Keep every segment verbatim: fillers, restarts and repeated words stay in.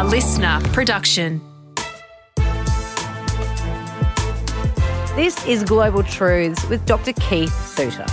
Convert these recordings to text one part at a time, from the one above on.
A listener production. This is Global Truths with Doctor Keith Suter.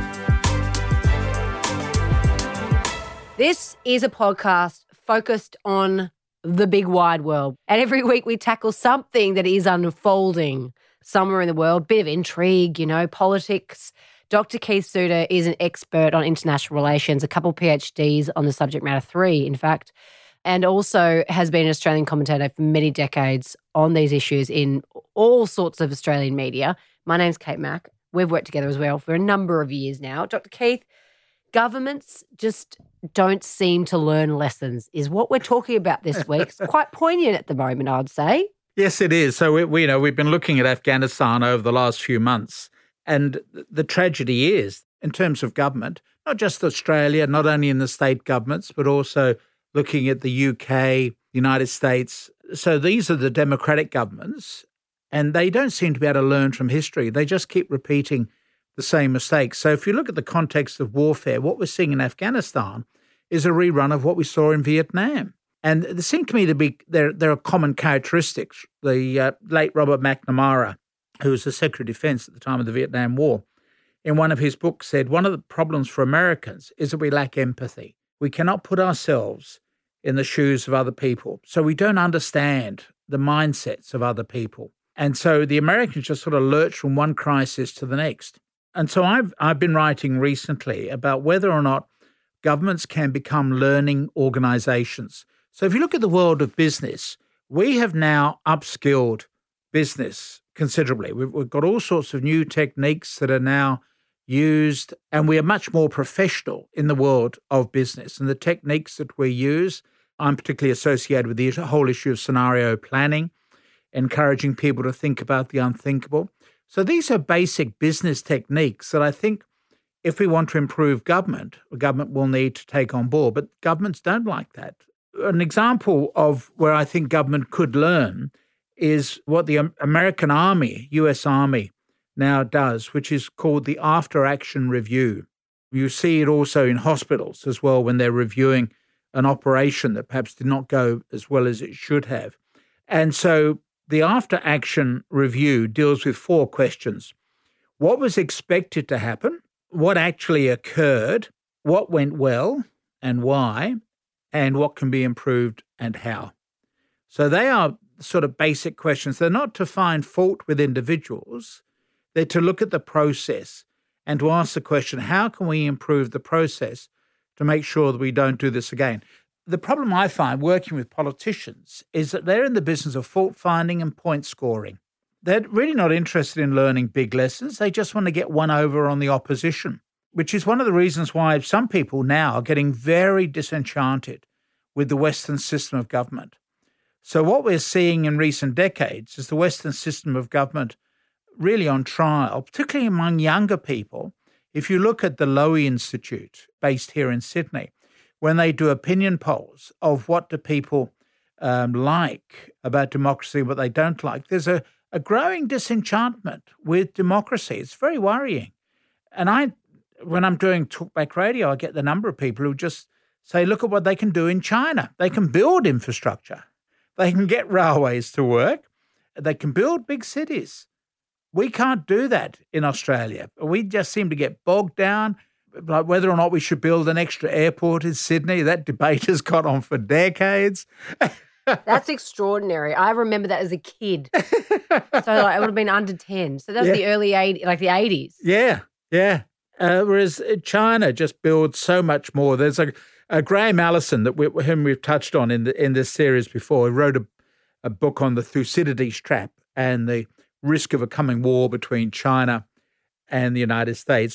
This is a podcast focused on the big wide world. And every week we tackle something that is unfolding somewhere in the world, bit of intrigue, you know, politics. Doctor Keith Suter is an expert on international relations, a couple PhDs on the subject matter, three in fact, and also has been an Australian commentator for many decades on these issues in all sorts of Australian media. My name's Kate Mack. We've worked together as well for a number of years now. Doctor Keith, governments just don't seem to learn lessons is what we're talking about this week. It's quite poignant at the moment, I'd say. Yes, it is. So, we, we, you know, we've been looking at Afghanistan over the last few months, and the tragedy is, in terms of government, not just Australia, not only in the state governments, but also looking at the U K, the United States. So these are the democratic governments, and they don't seem to be able to learn from history. They just keep repeating the same mistakes. So if you look at the context of warfare, what we're seeing in Afghanistan is a rerun of what we saw in Vietnam. And there seem to me to be, there, there are common characteristics. The uh, late Robert McNamara, who was the Secretary of Defense at the time of the Vietnam War, in one of his books said, one of the problems for Americans is that we lack empathy. We cannot put ourselves in the shoes of other people. So we don't understand the mindsets of other people. And so the Americans just sort of lurch from one crisis to the next. And so I've I've been writing recently about whether or not governments can become learning organizations. So if you look at the world of business, we have now upskilled business considerably. We've, we've got all sorts of new techniques that are now used, and we are much more professional in the world of business. And the techniques that we use, I'm particularly associated with the whole issue of scenario planning, encouraging people to think about the unthinkable. So these are basic business techniques that I think if we want to improve government, the government will need to take on board, but governments don't like that. An example of where I think government could learn is what the American Army, U S Army, now does, which is called the after-action review. You see it also in hospitals as well when they're reviewing an operation that perhaps did not go as well as it should have. And so the after-action review deals with four questions. What was expected to happen? What actually occurred? What went well and why? And what can be improved and how? So they are sort of basic questions. They're not to find fault with individuals. They're to look at the process and to ask the question, how can we improve the process to make sure that we don't do this again? The problem I find working with politicians is that they're in the business of fault finding and point scoring. They're really not interested in learning big lessons. They just want to get one over on the opposition, which is one of the reasons why some people now are getting very disenchanted with the Western system of government. So what we're seeing in recent decades is the Western system of government really on trial, particularly among younger people. If you look at the Lowy Institute, based here in Sydney, when they do opinion polls of what do people um, like about democracy, what they don't like, there's a, a growing disenchantment with democracy. It's very worrying. And I, when I'm doing talkback radio, I get the number of people who just say, look at what they can do in China. They can build infrastructure. They can get railways to work. They can build big cities. We can't do that in Australia. We just seem to get bogged down, like whether or not we should build an extra airport in Sydney. That debate has gone on for decades. That's extraordinary. I remember that as a kid. So like, it would have been under ten. So that was Yeah. the early eighties, like the eighties. Yeah, yeah. Uh, whereas China just builds so much more. There's a, a Graham Allison that we, whom we've touched on in the in this series before. He wrote a, a book on the Thucydides trap and the risk of a coming war between China and the United States.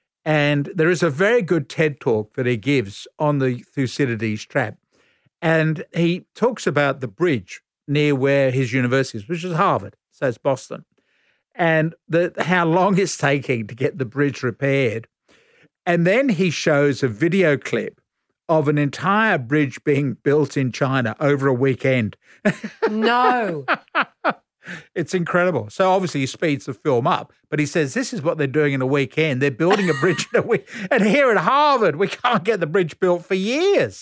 And there is a very good TED talk that he gives on the Thucydides trap. And he talks about the bridge near where his university is, which is Harvard, so it's Boston, and the, how long it's taking to get the bridge repaired. And then he shows a video clip of an entire bridge being built in China over a weekend. No. It's incredible. So obviously he speeds the film up, but he says this is what they're doing in a weekend. They're building a bridge in a week. And here at Harvard, we can't get the bridge built for years.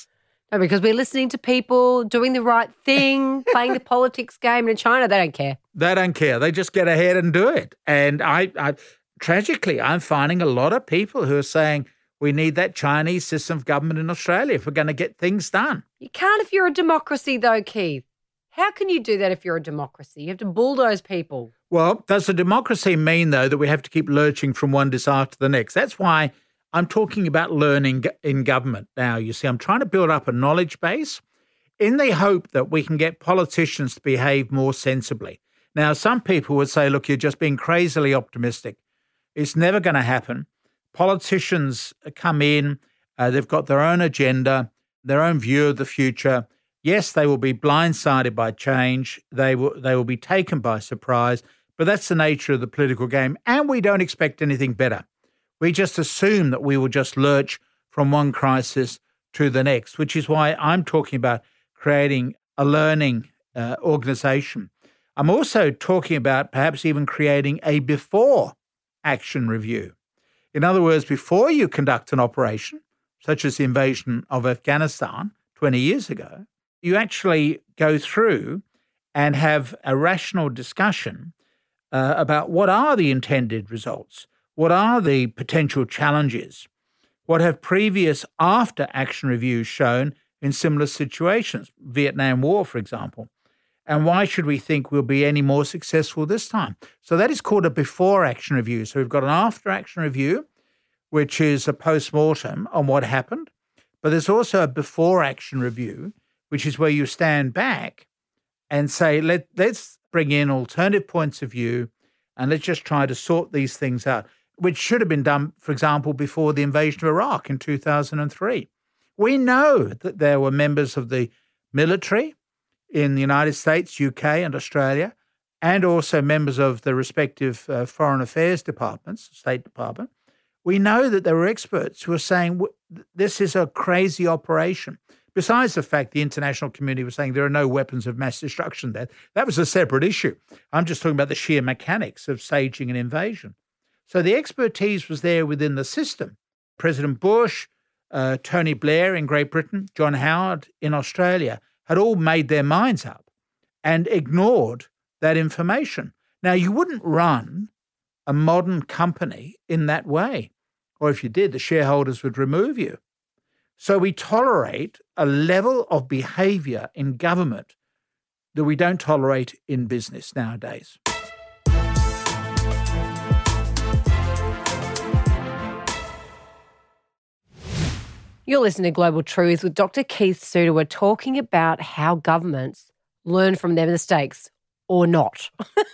No, because we're listening to people doing the right thing, playing the politics game. And in China, they don't care. They don't care. They just get ahead and do it. And I, I tragically, I'm finding a lot of people who are saying we need that Chinese system of government in Australia if we're going to get things done. You can't if you're a democracy, though, Keith. How can you do that if you're a democracy? You have to bulldoze people. Well, does a democracy mean, though, that we have to keep lurching from one disaster to the next? That's why I'm talking about learning in government now. You see, I'm trying to build up a knowledge base in the hope that we can get politicians to behave more sensibly. Now, some people would say, look, you're just being crazily optimistic. It's never going to happen. Politicians come in, uh, they've got their own agenda, their own view of the future. Yes, they will be blindsided by change. They will, they will be taken by surprise, but that's the nature of the political game. And we don't expect anything better. We just assume that we will just lurch from one crisis to the next, which is why I'm talking about creating a learning uh, organization. I'm also talking about perhaps even creating a before action review. In other words, before you conduct an operation, such as the invasion of Afghanistan twenty years ago, you actually go through and have a rational discussion uh, about what are the intended results, what are the potential challenges, what have previous after-action reviews shown in similar situations, Vietnam War, for example, and why should we think we'll be any more successful this time? So that is called a before-action review. So we've got an after-action review, which is a post-mortem on what happened, but there's also a before-action review, which is where you stand back and say, Let, let's bring in alternative points of view and let's just try to sort these things out, which should have been done, for example, before the invasion of Iraq in two thousand three. We know that there were members of the military in the United States, U K and Australia, and also members of the respective uh, foreign affairs departments, State Department. We know that there were experts who were saying this is a crazy operation. Besides the fact the international community was saying there are no weapons of mass destruction there. That was a separate issue. I'm just talking about the sheer mechanics of staging an invasion. So the expertise was there within the system. President Bush, uh, Tony Blair in Great Britain, John Howard in Australia had all made their minds up and ignored that information. Now, you wouldn't run a modern company in that way, or if you did, the shareholders would remove you. So we tolerate a level of behaviour in government that we don't tolerate in business nowadays. You're listening to Global Truth with Doctor Keith Suter. We're talking about how governments learn from their mistakes or not.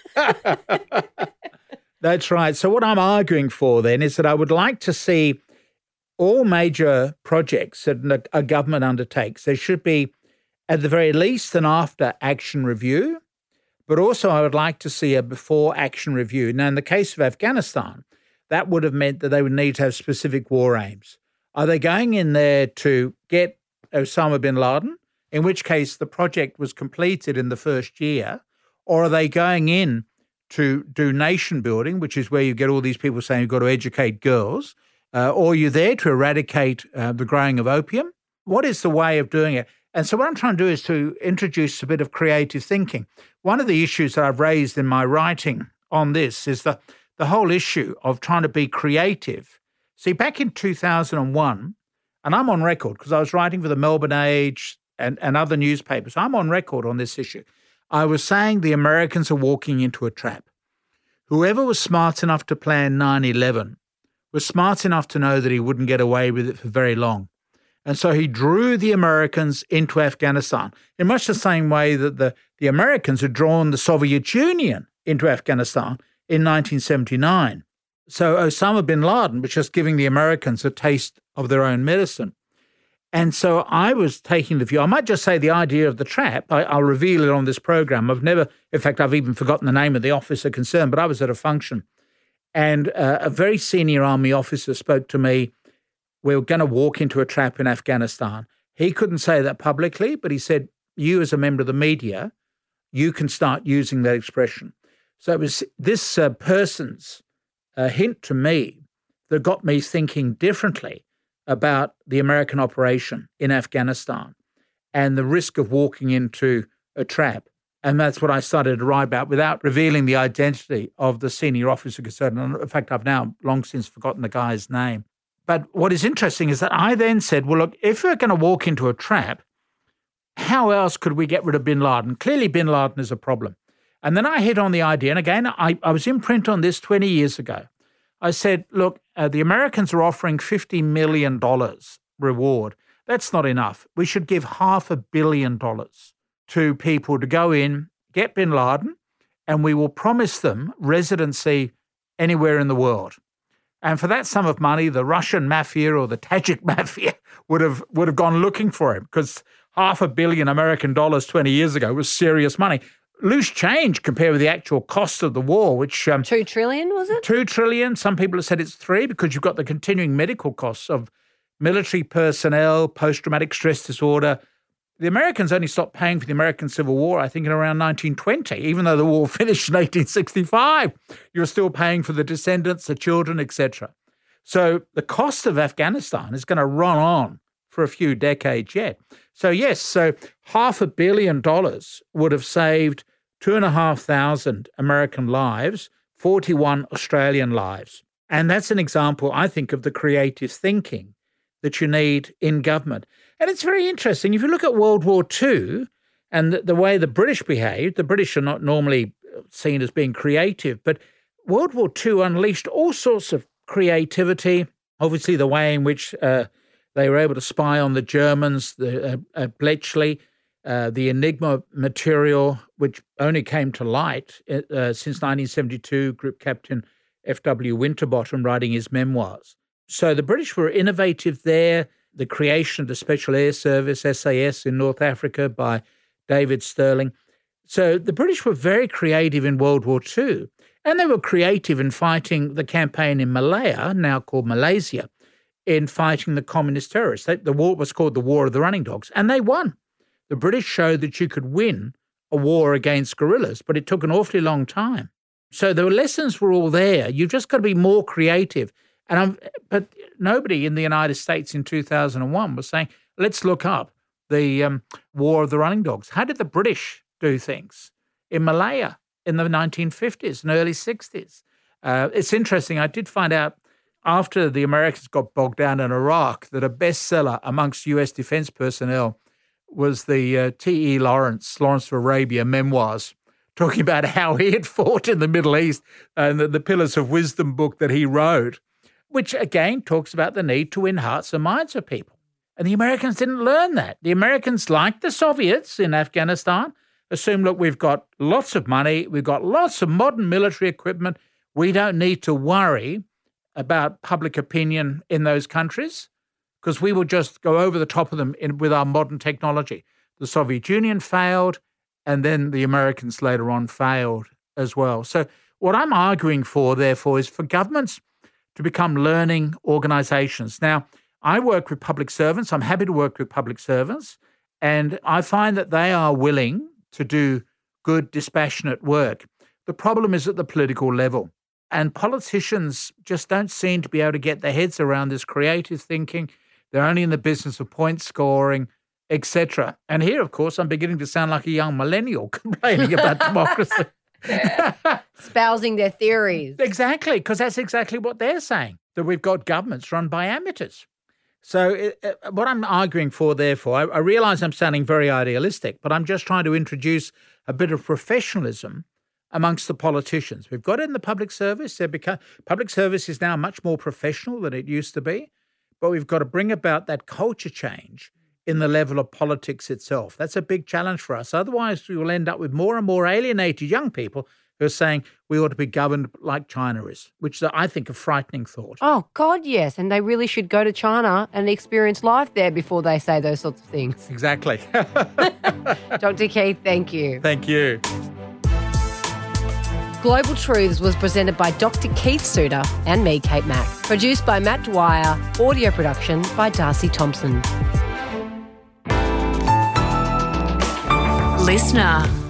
That's right. So what I'm arguing for then is that I would like to see all major projects that a government undertakes, there should be at the very least an after-action review, but also I would like to see a before-action review. Now, in the case of Afghanistan, that would have meant that they would need to have specific war aims. Are they going in there to get Osama bin Laden, in which case the project was completed in the first year, or are they going in to do nation building, which is where you get all these people saying you've got to educate girls, uh, or are you there to eradicate uh, the growing of opium? What is the way of doing it? And so what I'm trying to do is to introduce a bit of creative thinking. One of the issues that I've raised in my writing on this is the, the whole issue of trying to be creative. See, back in two thousand one, and I'm on record because I was writing for the Melbourne Age and, and other newspapers. I'm on record on this issue. I was saying the Americans are walking into a trap. Whoever was smart enough to plan nine eleven was smart enough to know that he wouldn't get away with it for very long. And so he drew the Americans into Afghanistan in much the same way that the, the Americans had drawn the Soviet Union into Afghanistan in nineteen seventy-nine. So Osama bin Laden was just giving the Americans a taste of their own medicine. And so I was taking the view, I might just say the idea of the trap, I, I'll reveal it on this program. I've never, in fact, I've even forgotten the name of the officer concerned, but I was at a function and uh, a very senior army officer spoke to me. We were going to walk into a trap in Afghanistan. He couldn't say that publicly, but he said, you as a member of the media, you can start using that expression. So it was this uh, person's uh, hint to me that got me thinking differently about the American operation in Afghanistan. and the risk of walking into a trap. And that's what I started to write about without revealing the identity of the senior officer concerned. And in fact, I've now long since forgotten the guy's name. But what is interesting is that I then said, well, look, if we're going to walk into a trap, how else could we get rid of bin Laden? Clearly, bin Laden is a problem. And then I hit on the idea, and again, I, I was in print on this twenty years ago. I said, look, uh, the Americans are offering fifty million dollars reward. That's not enough. We should give half a billion dollars to people to go in, get bin Laden, and we will promise them residency anywhere in the world. And for that sum of money, the Russian mafia or the Tajik mafia would have would have gone looking for him, because half a billion American dollars twenty years ago was serious money. Loose change compared with the actual cost of the war, which... Um, Two trillion, was it? Two trillion. Some people have said it's three, because you've got the continuing medical costs of military personnel, post-traumatic stress disorder. The Americans only stopped paying for the American Civil War, I think, in around nineteen twenty. Even though the war finished in eighteen sixty-five, you were still paying for the descendants, the children, et cetera. So the cost of Afghanistan is going to run on for a few decades yet. So yes, so half a billion dollars would have saved two and a half thousand American lives, forty-one Australian lives. And that's an example, I think, of the creative thinking that you need in government. And it's very interesting. If you look at World War Two and the, the way the British behaved, the British are not normally seen as being creative, but World War Two unleashed all sorts of creativity. Obviously, the way in which uh, they were able to spy on the Germans, the uh, uh, Bletchley, uh, the Enigma material, which only came to light uh, since nineteen seventy-two, Group Captain F W Winterbottom writing his memoirs. So the British were innovative there. The creation of the Special Air Service, S A S, in North Africa by David Stirling. So the British were very creative in World War Two, and they were creative in fighting the campaign in Malaya, now called Malaysia, in fighting the communist terrorists. The war was called the War of the Running Dogs, and they won. The British showed that you could win a war against guerrillas, but it took an awfully long time. So the lessons were all there. You've just got to be more creative. And I'm, but nobody in the United States in two thousand one was saying, let's look up the um, War of the Running Dogs. How did the British do things in Malaya in the nineteen fifties and early sixties? Uh, it's interesting. I did find out after the Americans got bogged down in Iraq that a bestseller amongst U S defense personnel was the uh, T E Lawrence, Lawrence of Arabia memoirs, talking about how he had fought in the Middle East and the, the Pillars of Wisdom book that he wrote, which again talks about the need to win hearts and minds of people. And the Americans didn't learn that. The Americans, like the Soviets in Afghanistan, assumed, look, we've got lots of money, we've got lots of modern military equipment, we don't need to worry about public opinion in those countries because we will just go over the top of them in, with our modern technology. The Soviet Union failed, and then the Americans later on failed as well. So what I'm arguing for, therefore, is for governments to become learning organizations. Now, I work with public servants. I'm happy to work with public servants, and I find that they are willing to do good, dispassionate work. The problem is at the political level, and politicians just don't seem to be able to get their heads around this creative thinking. They're only in the business of point scoring, et cetera. And here, of course, I'm beginning to sound like a young millennial complaining about democracy. Espousing their theories. Exactly, because that's exactly what they're saying, that we've got governments run by amateurs. So it, it, what I'm arguing for, therefore, I, I realise I'm sounding very idealistic, but I'm just trying to introduce a bit of professionalism amongst the politicians. We've got it in the public service. Become, public service is now much more professional than it used to be, but we've got to bring about that culture change in the level of politics itself. That's a big challenge for us. Otherwise, we will end up with more and more alienated young people who are saying we ought to be governed like China is, which is, I think, a frightening thought. Oh, God, yes. And they really should go to China and experience life there before they say those sorts of things. Exactly. Doctor Keith, thank you. Thank you. Global Truths was presented by Doctor Keith Suter and me, Kate Mack. Produced by Matt Dwyer. Audio production by Darcy Thompson. Listener.